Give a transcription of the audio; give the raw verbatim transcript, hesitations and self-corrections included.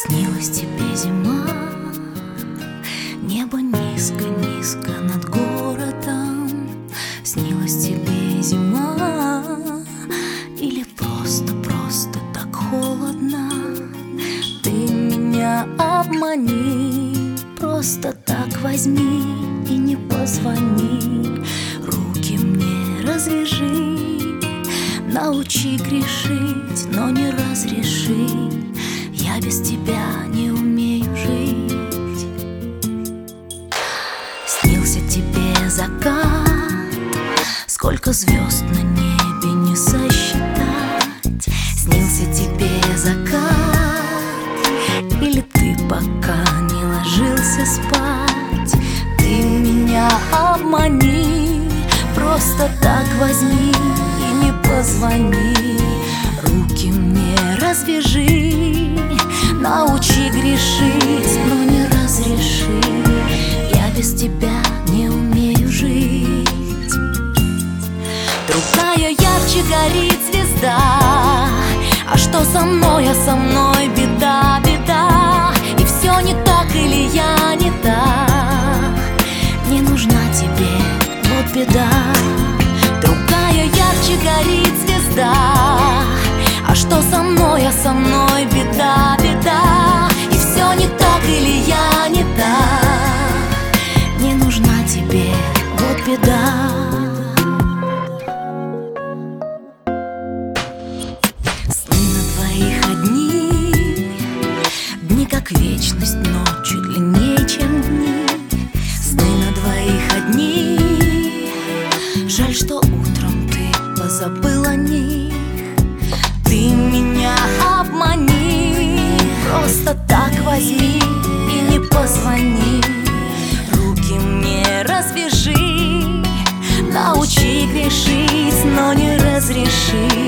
Снилась тебе зима, небо низко-низко над городом. Снилась тебе зима, или просто-просто так холодно. Ты меня обмани, просто так возьми и не позвони. Руки мне развяжи, научи грешить, но не разреши. Я без тебя не умею жить. Снился тебе закат, сколько звезд на небе не сосчитать. Снился тебе закат, или ты пока не ложился спать. Ты меня обмани, просто так возьми и не позвони. Руки мне развяжи, научи грешить, но не разреши. Я без тебя не умею жить. Другая ярче горит звезда. А что со мной, а со мной беда, беда. И все не так или я не так. Не нужна тебе, вот беда. Другая ярче горит звезда. А что со мной, а со мной беда, беда. И все не так или я не так. Не нужна тебе, вот беда. Сны на двоих одни, дни как вечность, ночью длиннее, чем дни. Сны на двоих одни, жаль, что утром ты позабыл о них. Ты меня обмани, просто так возьми и не позвони. Руки мне развяжи, научи грешить, но не разреши.